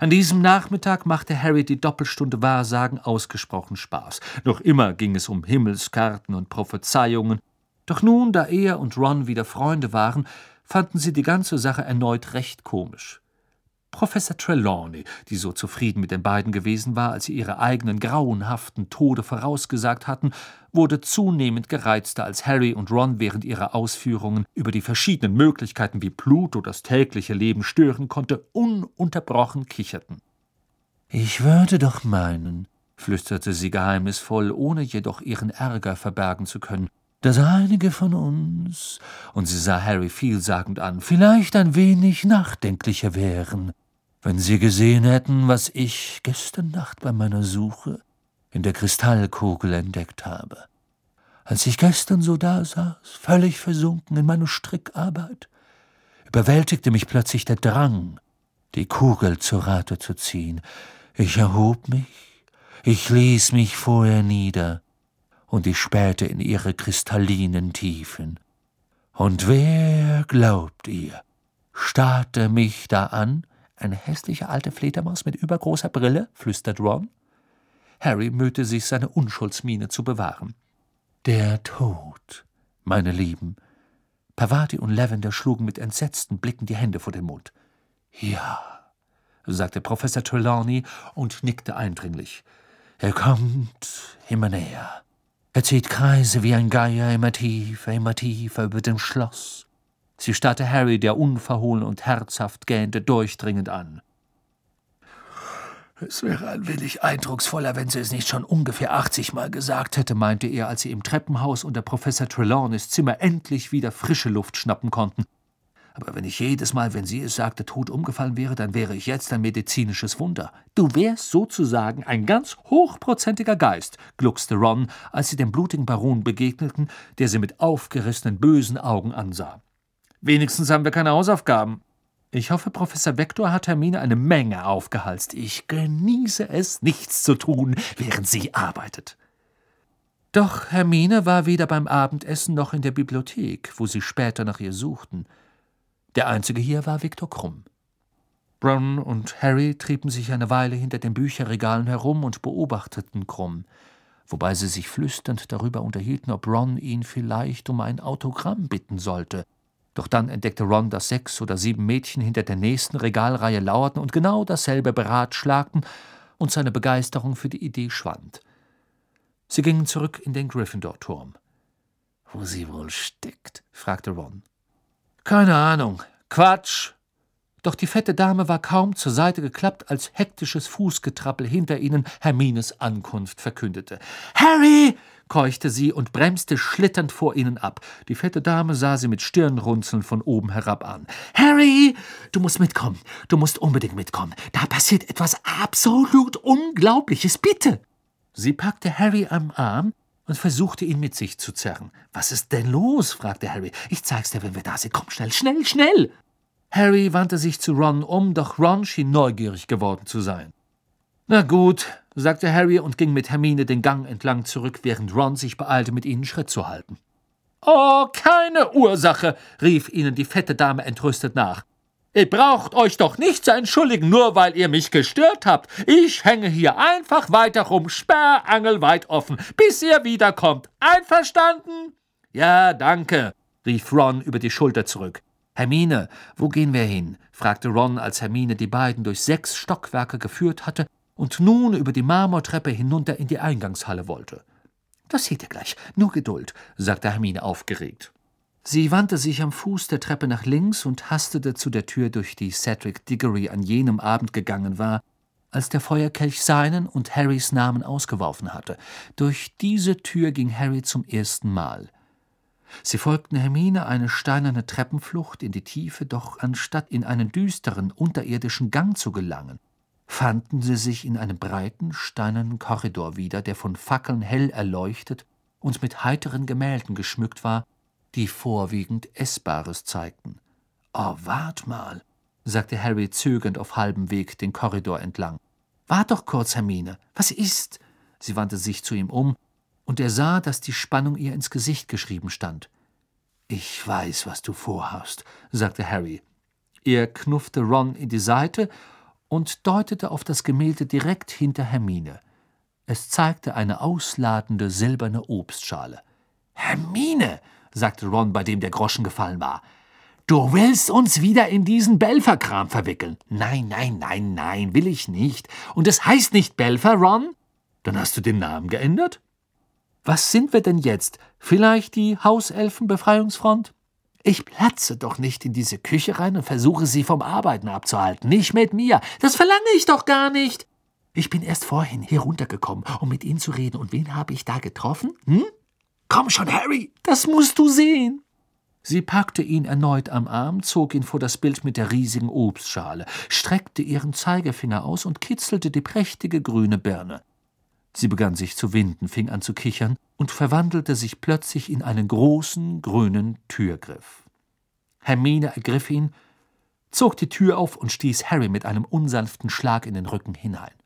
An diesem Nachmittag machte Harry die Doppelstunde Wahrsagen ausgesprochen Spaß. Noch immer ging es um Himmelskarten und Prophezeiungen. Doch nun, da er und Ron wieder Freunde waren, fanden sie die ganze Sache erneut recht komisch. Professor Trelawney, die so zufrieden mit den beiden gewesen war, als sie ihre eigenen grauenhaften Tode vorausgesagt hatten, wurde zunehmend gereizter, als Harry und Ron während ihrer Ausführungen über die verschiedenen Möglichkeiten, wie Pluto das tägliche Leben stören konnte, ununterbrochen kicherten. »Ich würde doch meinen«, flüsterte sie geheimnisvoll, ohne jedoch ihren Ärger verbergen zu können, »dass einige von uns«, und sie sah Harry vielsagend an, »vielleicht ein wenig nachdenklicher wären, wenn sie gesehen hätten, was ich gestern Nacht bei meiner Suche in der Kristallkugel entdeckt habe. Als ich gestern so dasaß, völlig versunken in meine Strickarbeit, überwältigte mich plötzlich der Drang, die Kugel zu Rate zu ziehen. Ich erhob mich, ich ließ mich vor ihr nieder, und ich spähte in ihre kristallinen Tiefen. Und wer, glaubt ihr, starrte mich da an? Eine hässliche alte Fledermaus mit übergroßer Brille?« flüstert Ron. Harry mühte sich, seine Unschuldsmiene zu bewahren. »Der Tod, meine Lieben.« Parvati und Lavender schlugen mit entsetzten Blicken die Hände vor den Mund. »Ja«, sagte Professor Trelawney und nickte eindringlich. »Er kommt immer näher. Er zieht Kreise wie ein Geier immer tiefer über dem Schloss.« Sie starrte Harry, der unverhohlen und herzhaft gähnte, durchdringend an. »Es wäre ein wenig eindrucksvoller, wenn sie es nicht schon ungefähr 80 Mal gesagt hätte«, meinte er, als sie im Treppenhaus unter Professor Trelawneys Zimmer endlich wieder frische Luft schnappen konnten. »Aber wenn ich jedes Mal, wenn sie es sagte, tot umgefallen wäre, dann wäre ich jetzt ein medizinisches Wunder. Du wärst sozusagen ein ganz hochprozentiger Geist«, gluckste Ron, als sie dem blutigen Baron begegneten, der sie mit aufgerissenen, bösen Augen ansah. »Wenigstens haben wir keine Hausaufgaben.« »Ich hoffe, Professor Vector hat Hermine eine Menge aufgehalst. Ich genieße es, nichts zu tun, während sie arbeitet.« Doch Hermine war weder beim Abendessen noch in der Bibliothek, wo sie später nach ihr suchten. Der einzige hier war Viktor Krumm. Ron und Harry trieben sich eine Weile hinter den Bücherregalen herum und beobachteten Krumm, wobei sie sich flüsternd darüber unterhielten, ob Ron ihn vielleicht um ein Autogramm bitten sollte. Doch dann entdeckte Ron, dass 6 oder 7 Mädchen hinter der nächsten Regalreihe lauerten und genau dasselbe beratschlagten, und seine Begeisterung für die Idee schwand. Sie gingen zurück in den Gryffindor-Turm. »Wo sie wohl steckt?« fragte Ron. »Keine Ahnung. Quatsch!« Doch die fette Dame war kaum zur Seite geklappt, als hektisches Fußgetrappel hinter ihnen Hermines Ankunft verkündete. »Harry!« keuchte sie und bremste schlitternd vor ihnen ab. Die fette Dame sah sie mit Stirnrunzeln von oben herab an. »Harry, du musst mitkommen. Du musst unbedingt mitkommen. Da passiert etwas absolut Unglaubliches. Bitte!« Sie packte Harry am Arm und versuchte, ihn mit sich zu zerren. »Was ist denn los?« fragte Harry. »Ich zeig's dir, wenn wir da sind. Komm, schnell, schnell, schnell!« Harry wandte sich zu Ron um, doch Ron schien neugierig geworden zu sein. »Na gut«, sagte Harry und ging mit Hermine den Gang entlang zurück, während Ron sich beeilte, mit ihnen Schritt zu halten. »Oh, keine Ursache«, rief ihnen die fette Dame entrüstet nach. »Ihr braucht euch doch nicht zu entschuldigen, nur weil ihr mich gestört habt. Ich hänge hier einfach weiter rum, sperrangelweit offen, bis ihr wiederkommt. Einverstanden?« »Ja, danke«, rief Ron über die Schulter zurück. »Hermine, wo gehen wir hin?« fragte Ron, als Hermine die beiden durch 6 Stockwerke geführt hatte und nun über die Marmortreppe hinunter in die Eingangshalle wollte. »Das seht ihr gleich, nur Geduld«, sagte Hermine aufgeregt. Sie wandte sich am Fuß der Treppe nach links und hastete zu der Tür, durch die Cedric Diggory an jenem Abend gegangen war, als der Feuerkelch seinen und Harrys Namen ausgeworfen hatte. Durch diese Tür ging Harry zum ersten Mal. Sie folgten Hermine eine steinerne Treppenflucht in die Tiefe, doch anstatt in einen düsteren, unterirdischen Gang zu gelangen, fanden sie sich in einem breiten, steinernen Korridor wieder, der von Fackeln hell erleuchtet und mit heiteren Gemälden geschmückt war, die vorwiegend Essbares zeigten. »Oh, wart mal«, sagte Harry zögernd auf halbem Weg den Korridor entlang. »Wart doch kurz, Hermine. Was ist?« Sie wandte sich zu ihm um, und er sah, dass die Spannung ihr ins Gesicht geschrieben stand. »Ich weiß, was du vorhast«, sagte Harry. Er knuffte Ron in die Seite und deutete auf das Gemälde direkt hinter Hermine. Es zeigte eine ausladende silberne Obstschale. »Hermine«, sagte Ron, bei dem der Groschen gefallen war, »du willst uns wieder in diesen Belfer-Kram verwickeln.« »Nein, nein, nein, nein, will ich nicht. Und es heißt nicht Belfer, Ron?« »Dann hast du den Namen geändert?« »Was sind wir denn jetzt? Vielleicht die Hauselfenbefreiungsfront?« »Ich platze doch nicht in diese Küche rein und versuche, sie vom Arbeiten abzuhalten. Nicht mit mir. Das verlange ich doch gar nicht. Ich bin erst vorhin hier runtergekommen, um mit Ihnen zu reden. Und wen habe ich da getroffen? Komm schon, Harry, das musst du sehen.« Sie packte ihn erneut am Arm, zog ihn vor das Bild mit der riesigen Obstschale, streckte ihren Zeigefinger aus und kitzelte die prächtige grüne Birne. Sie begann sich zu winden, fing an zu kichern und verwandelte sich plötzlich in einen großen, grünen Türgriff. Hermine ergriff ihn, zog die Tür auf und stieß Harry mit einem unsanften Schlag in den Rücken hinein.